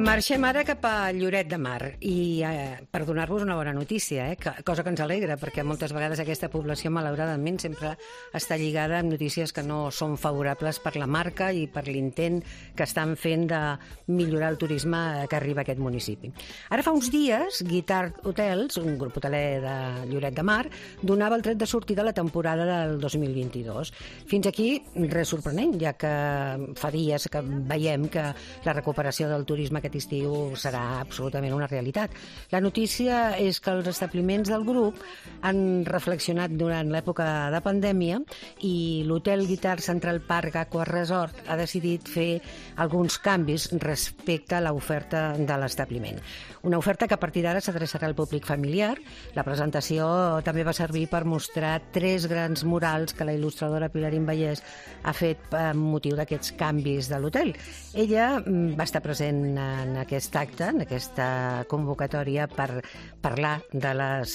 Marxem ara cap a Lloret de Mar i per donar-vos una bona notícia, cosa que ens alegra, perquè moltes vegades aquesta població, malauradament, sempre està lligada amb notícies que no són favorables per la marca i per l'intent que estan fent de millorar el turisme que arriba a aquest municipi. Ara fa uns dies, Guitart Hotels, un grup hoteler de Lloret de Mar, donava el tret de sortida a la temporada del 2022. Fins aquí, res sorprenent, ja que fa dies que veiem que la recuperació del turisme aquest estiu serà absolutament una realitat. La notícia és que els establiments del grup han reflexionat durant l'època de pandèmia i l'hotel Guitart Central Park Aqua Resort ha decidit fer alguns canvis respecte a l'oferta de l'establiment. Una oferta que a partir d'ara s'adreçarà al públic familiar. La presentació també va servir per mostrar 3 grans murals que la il·lustradora Pilarín Vallès ha fet amb motiu d'aquests canvis de l'hotel. Ella va estar present en aquest acte, en aquesta convocatòria, per parlar de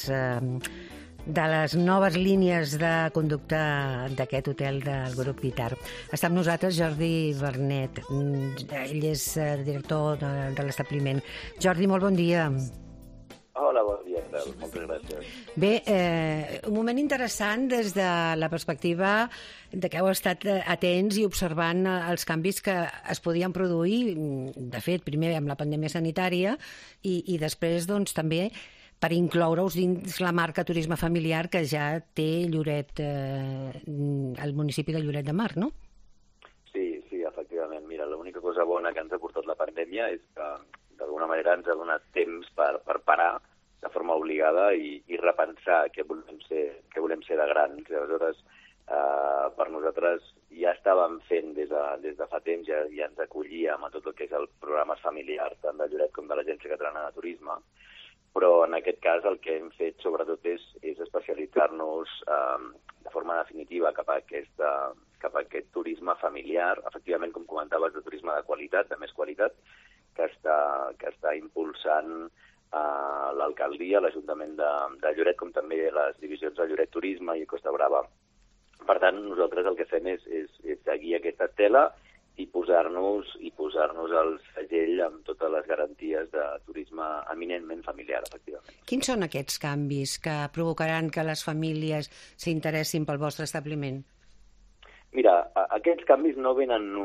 les noves línies de conducta d'aquest hotel del grup Guitart. Està amb nosaltres Jordi Vernet. Ell és director de l'establiment. Jordi, molt bon dia. Hola, bon dia, moltes gràcies. Bé, un moment interessant des de la perspectiva de que heu estat atents i observant els canvis que es podien produir, de fet, primer amb la pandèmia sanitària i després, doncs, també per incloure-us dins la marca Turisme Familiar que ja té Lloret, el municipi de Lloret de Mar, no? Sí, efectivament. Mira, l'única cosa bona que ens ha portat la pandèmia és que d'alguna manera ens ha donat temps per parar de forma obligada i repensar què volem ser de grans. I aleshores, per nosaltres ja estàvem fent des de fa temps, ja ens acollíem a tot el que és el programa familiar, tant de Lloret com de l'Agència Catalana de Turisme, però en aquest cas el que hem fet sobretot és especialitzar-nos de forma definitiva cap a aquest turisme familiar, efectivament, com comentaves, de turisme de qualitat, de més qualitat, que està impulsant l'alcaldia, l'Ajuntament de Lloret, com també les divisions de Lloret Turisme i Costa Brava. Per tant, nosaltres el que fem és seguir aquesta estela i posar-nos el segell amb totes les garanties de turisme eminentment familiar, efectivament. Quins són aquests canvis que provocaran que les famílies s'interessin pel vostre establiment? Mira, aquests canvis no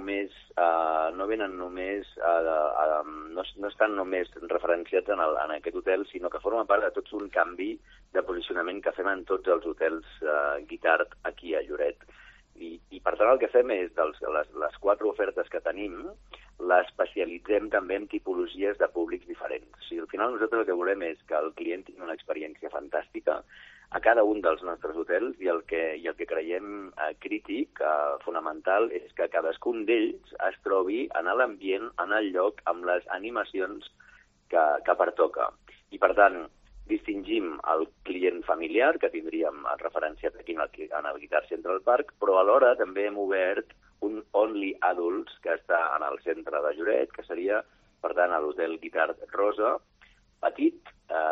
estan només referenciats en aquest hotel, sinó que formen part de tot un canvi de posicionament que fem en tots els hotels Guitart aquí a Lloret. I per tant el que fem és, les 4 ofertes que tenim, les especialitzem també en tipologies de públics diferents. O sigui, al final nosaltres el que volem és que el client tingui una experiència fantàstica a cada un dels nostres hotels i el que creiem crític, fonamental, és que cadascun d'ells es trobi en l'ambient, en el lloc, amb les animacions que pertoca. I per tant, distingim el client familiar, que tindríem referenciat aquí en el Guitart Central Park, però alhora també hem obert un Only Adults que està en el centre de Lloret, que seria, per tant, l'hotel Guitart Rosa, petit,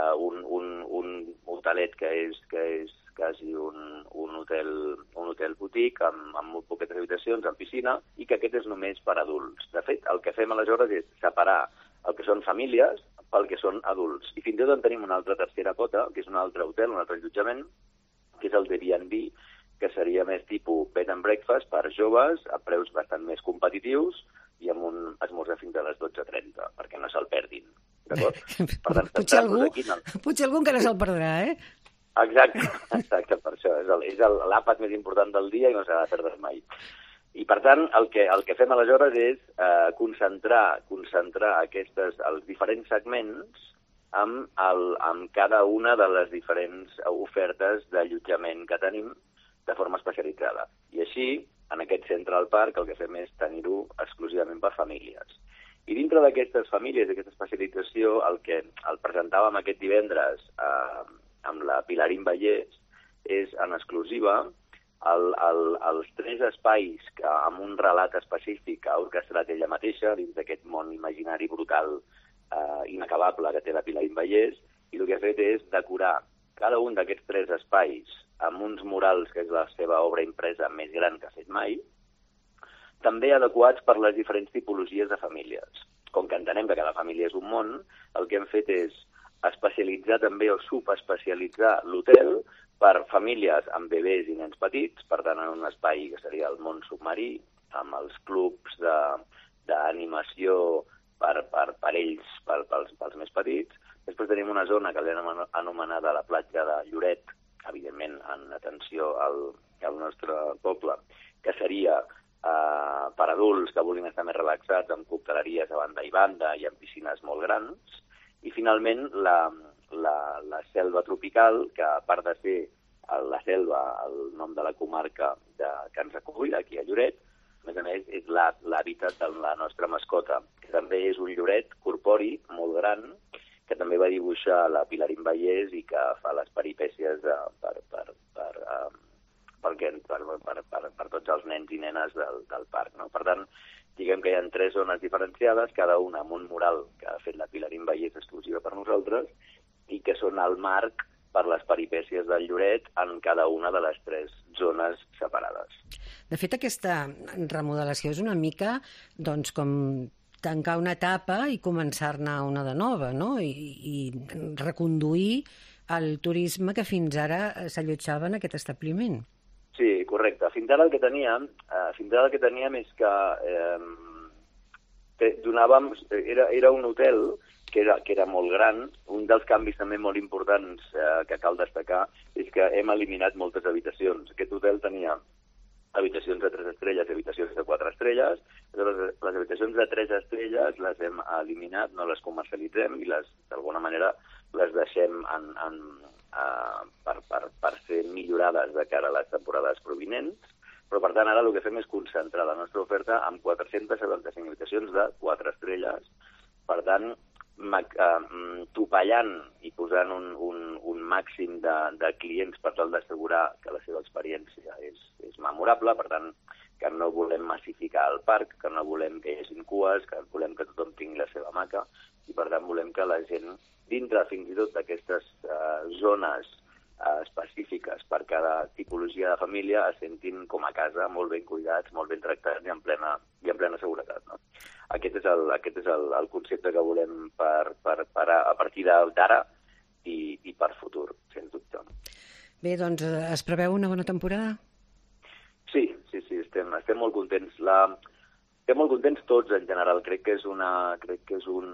un hotelet que és quasi un hotel boutique amb molt poques habitacions, amb piscina, i que aquest és només per adults. De fet, el que fem aleshores és separar el que són famílies pel que són adults. I fins i tot en tenim una altra tercera pota, que és un altre hotel, un altre allotjament, que és el Airbnb, que seria més tipus bed and breakfast per joves, a preus bastant més competitius i amb un esmorzar fins a les 12:30, perquè no se'l perdin. D'acord? Potser algú encara se'l perdrà, Exacte, per això. És l'àpat més important del dia i no s'ha de perdre mai. I, per tant, el que fem aleshores és concentrar els diferents segments amb cada una de les diferents ofertes d'allotjament que tenim de forma especialitzada. I així, en aquest Central Park, el que fem és tenir-ho exclusivament per famílies. I dintre d'aquestes famílies, d'aquesta especialització, el que el presentàvem aquest divendres amb la Pilarín Vallès és, en exclusiva, els 3 espais amb un relat específic que ha orquestrat ella mateixa dins d'aquest món imaginari brutal inacabable que té la Pilarín Vallès, i el que ha fet és decorar cada un d'aquests 3 espais amb uns murals, que és la seva obra impresa més gran que ha fet mai, també adequats per les diferents tipologies de famílies. com que entenem que cada família és un món, el que hem fet és especialitzar també o subespecialitzar l'hotel per famílies amb bebès i nens petits, per tant en un espai que seria el món submarí, amb els clubs d'animació per ells, pels més petits. Després tenim una zona que l'hem anomenada la platja de Lloret, evidentment en atenció al nostre poble, que seria per adults que vulguin estar més relaxats, amb cocteleries a banda i banda i amb piscines molt grans. I finalment la selva tropical, que a part de ser la selva, el nom de la comarca que ens acull aquí a Lloret, a més és l'hàbitat de la nostra mascota, que també és un lloret corpori molt gran, que també va dibuixar la Pilarín Vallès i que fa les peripècies per tots els nens i nenes del parc. No? Per tant, diguem que hi ha 3 zones diferenciades, cada una amb un mural que ha fet la Pilarín Vallès exclusiva per nosaltres i que són el marc per les peripècies del Lloret en cada una de les 3 zones separades. De fet, aquesta remodelació és una mica doncs, com tancar una etapa i començar-ne una de nova, no? I reconduir el turisme que fins ara s'allotjava en aquest establiment. Sí, correcte. Fins ara el que teníem és que era un hotel que era molt gran. Un dels canvis també molt importants que cal destacar és que hem eliminat moltes habitacions. Aquest hotel tenia habitacions de 3 estrelles i habitacions de 4 estrelles. Les habitacions de 3 estrelles les hem eliminat, no les comercialitzem i d'alguna manera les deixem per ser millorades de cara a les temporades provinents. Però, per tant, ara el que fem és concentrar la nostra oferta en 475 habitacions de 4 estrelles. Per tant, topallant i posant un màxim de clients per tal d'assegurar que la seva experiència és memorable, per tant, que no volem massificar el parc, que no volem que hi hagi cues, que volem que tothom tingui la seva hamaca, i per tant volem que la gent, dintre fins i tot d'aquestes zones específiques per cada tipologia de família, es sentin com a casa, molt ben cuidats, molt ben tractats i en plena seguretat. No? Aquest és el concepte que volem a partir d'ara i per futur, sens dubte. Bé, doncs es preveu una bona temporada? Sí, estem molt contents. Estem molt contents tots en general. Crec que és un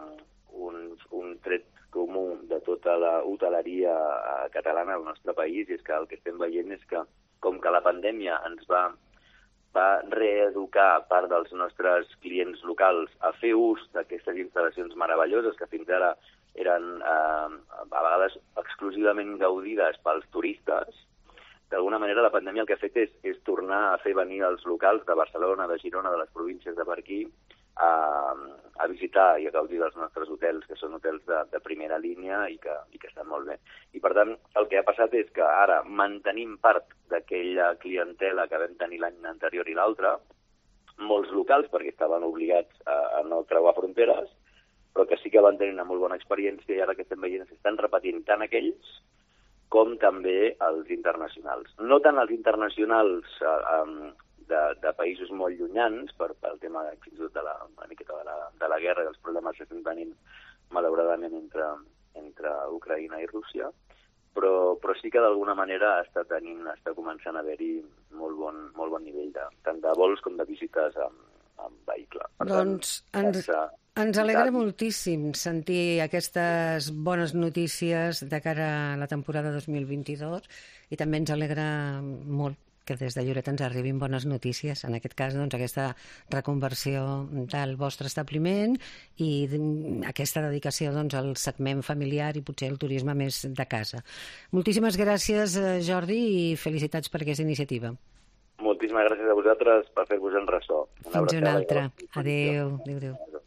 tret comú de tota la hoteleria catalana al nostre país, i és que el que estem veient és que, com que la pandèmia ens va reeducar part dels nostres clients locals a fer ús d'aquestes instal·lacions meravelloses que fins ara eren a vegades exclusivament gaudides pels turistes, d'alguna manera la pandèmia el que ha fet és tornar a fer venir els locals de Barcelona, de Girona, de les províncies de per aquí, a visitar i a gaudir dels nostres hotels, que són hotels de primera línia i que estan molt bé. I, per tant, el que ha passat és que ara mantenim part d'aquella clientela que vam tenir l'any anterior i l'altre, molts locals, perquè estaven obligats a no creuar fronteres, però que sí que van tenir una molt bona experiència, i ara que estem veient s'estan repetint tant aquells com també els internacionals. No tant els internacionals de països molt llunyans, pel tema fins i tot de la guerra i dels problemes que estem tenint, malauradament, entre Ucraïna i Rússia, però sí que d'alguna manera està començant a haver-hi molt bon nivell, tant de vols com de visites amb vehicle. Doncs ens alegra moltíssim sentir aquestes bones notícies de cara a la temporada 2022, i també ens alegra molt que des de Lloret ens arribin bones notícies, en aquest cas doncs, aquesta reconversió del vostre establiment i aquesta dedicació doncs, al segment familiar i potser al turisme més de casa. Moltíssimes gràcies, Jordi, i felicitats per aquesta iniciativa. Moltíssimes gràcies a vosaltres per fer-vos en ressò. Fins una altra. Adéu. Adéu.